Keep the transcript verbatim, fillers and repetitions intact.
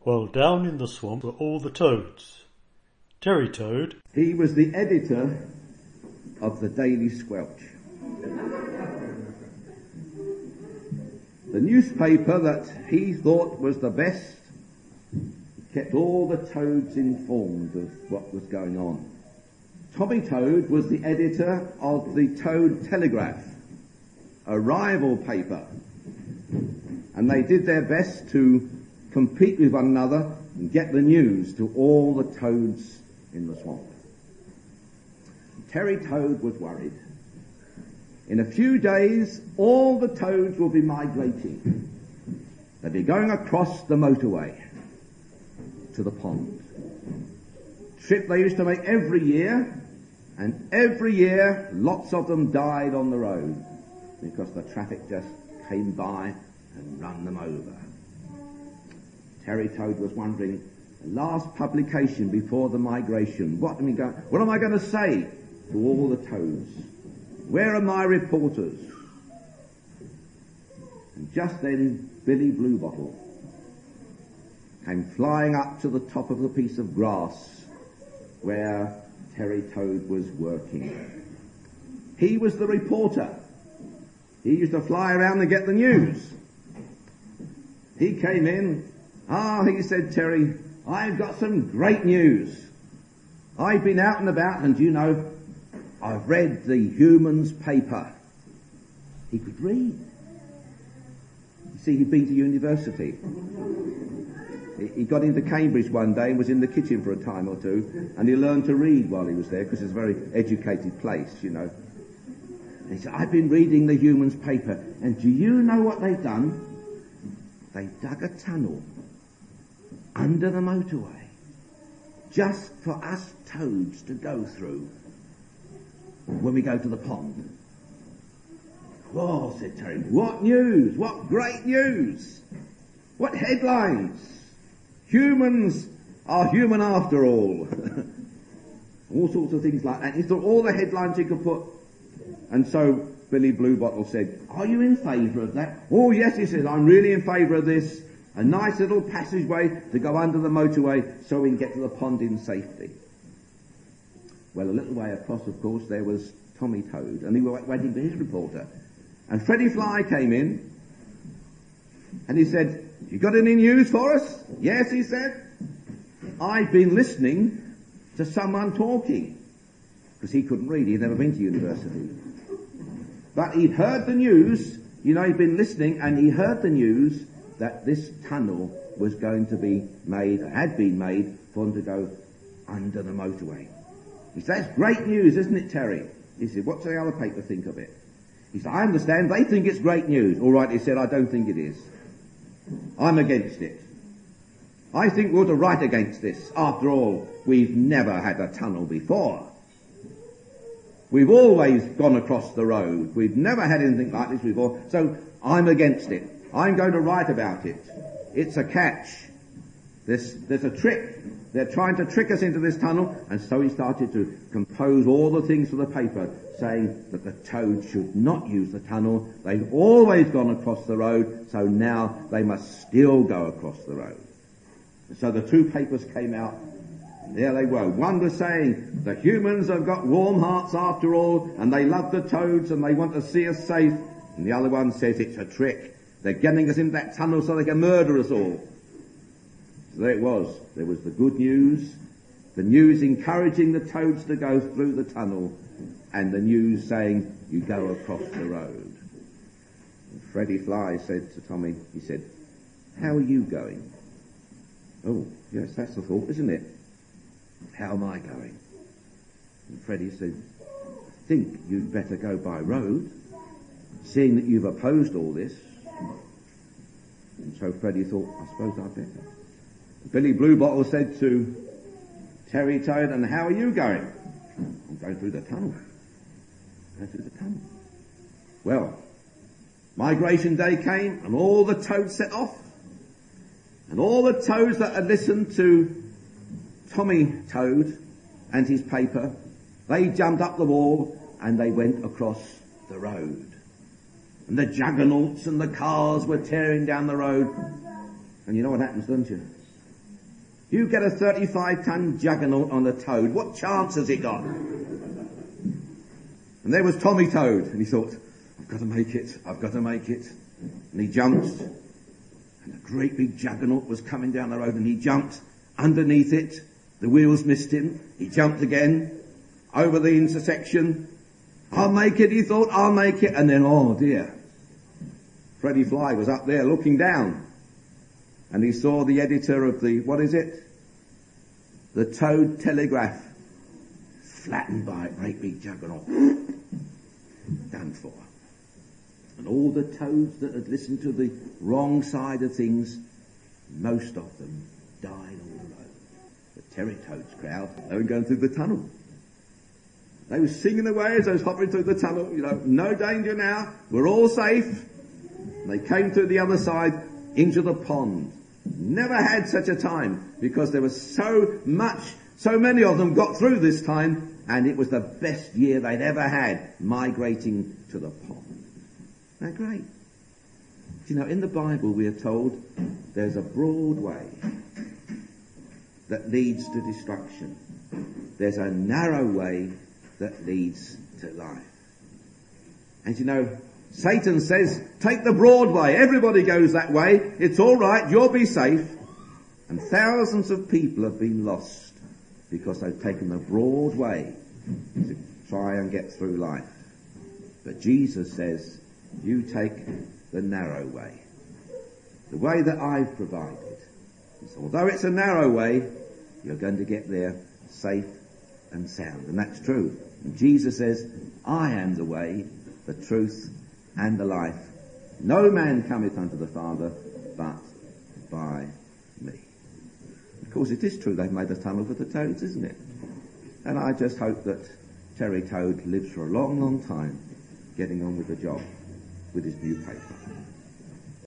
while down in the swamp were all the toads. Terry Toad. He was the editor of the Daily Squelch, the newspaper that he thought was the best. Kept all the toads informed of what was going on. Tommy Toad was the editor of the Toad Telegraph, a rival paper, and they did their best to compete with one another and get the news to all the toads in the swamp. Terry Toad was worried. In a few days, all the toads will be migrating. They'll be going across the motorway to the pond. Trip they used to make every year, and every year lots of them died on the road because the traffic just came by and run them over. Terry Toad was wondering, the last publication before the migration, what am I going, what am I going to say to all the toads? Where are my reporters? And just then Billy Bluebottle came flying up to the top of the piece of grass where Terry Toad was working. He was the reporter. He used to fly around and get the news. He came in. Ah, he said, Terry, I've got some great news. I've been out and about, and you know, I've read the Humans paper. He could read. You see, he'd been to university. He got into Cambridge one day and was in the kitchen for a time or two, and he learned to read while he was there, because it's a very educated place, you know. And he said, I've been reading the Humans paper, and do you know what they've done? They dug a tunnel under the motorway, just for us toads to go through when we go to the pond. Whoa, said Terry, what news? What great news? What headlines? Humans are human after all. All sorts of things like that. He thought all the headlines he could put. And so Billy Bluebottle said, are you in favour of that? Oh yes, he said, I'm really in favour of this. A nice little passageway to go under the motorway so we can get to the pond in safety. Well, a little way across, of course, there was Tommy Toad, and he was waiting for his reporter. And Freddie Fly came in, and he said, you got any news for us? Yes, he said. I've been listening to someone talking. Because he couldn't read, he'd never been to university. But he'd heard the news, you know, he'd been listening, and he heard the news that this tunnel was going to be made, had been made, for them to go under the motorway. He said, that's great news, isn't it, Terry? He said, what's the other paper think of it? He said, I understand, they think it's great news. All right, he said, I don't think it is. I'm against it. I think we ought to write against this. After all, we've never had a tunnel before. We've always gone across the road. We've never had anything like this before, so I'm against it. I'm going to write about it. It's a catch. There's, there's a trick. They're trying to trick us into this tunnel, and so he started to compose all the things for the paper, saying that the toads should not use the tunnel. They've always gone across the road, so now they must still go across the road. So the two papers came out, and there they were. One was saying, the humans have got warm hearts after all, and they love the toads, and they want to see us safe. And the other one says it's a trick. They're getting us into that tunnel so they can murder us all. So there it was. There was the good news, the news encouraging the toads to go through the tunnel, and the news saying, you go across the road. And Freddie Fly said to Tommy, he said, how are you going? Oh, yes, that's the thought, isn't it? How am I going? And Freddie said, I think you'd better go by road, seeing that you've opposed all this. And so Freddie thought, I suppose I'd better. Billy Bluebottle said to Terry Toad, and how are you going? I'm going through the tunnel. Going through the tunnel. Well, migration day came, and all the toads set off. And all the toads that had listened to Tommy Toad and his paper, they jumped up the wall, and they went across the road. And the juggernauts and the cars were tearing down the road. And you know what happens, don't you? You get a thirty-five ton juggernaut on a toad, what chance has it got? And there was Tommy Toad, and he thought, I've got to make it, I've got to make it. And he jumped, and a great big juggernaut was coming down the road, and he jumped underneath it. The wheels missed him. He jumped again, over the intersection. I'll make it, he thought, I'll make it. And then, oh dear, Freddie Fly was up there looking down. And he saw the editor of the, what is it? The Toad Telegraph, flattened by a great big juggernaut. Done for. And all the toads that had listened to the wrong side of things, most of them died on the road. The Terry Toads crowd, they were going through the tunnel. They were singing away as they was hopping through the tunnel, you know, no danger now, we're all safe. And they came through the other side into the pond. Never had such a time, because there was so much, so many of them got through this time, and it was the best year they'd ever had migrating to the pond. Isn't that great? You know, in the Bible we are told there's a broad way that leads to destruction. There's a narrow way that leads to life. And you know, Satan says, take the broad way. Everybody goes that way. It's all right. You'll be safe. And thousands of people have been lost because they've taken the broad way to try and get through life. But Jesus says, you take the narrow way. The way that I've provided. So although it's a narrow way, you're going to get there safe and sound. And that's true. And Jesus says, I am the way, the truth, and the life. No man cometh unto the Father but by me. Of course, it is true they've made a tunnel for the toads, isn't it? And I just hope that Terry Toad lives for a long, long time getting on with the job with his new paper.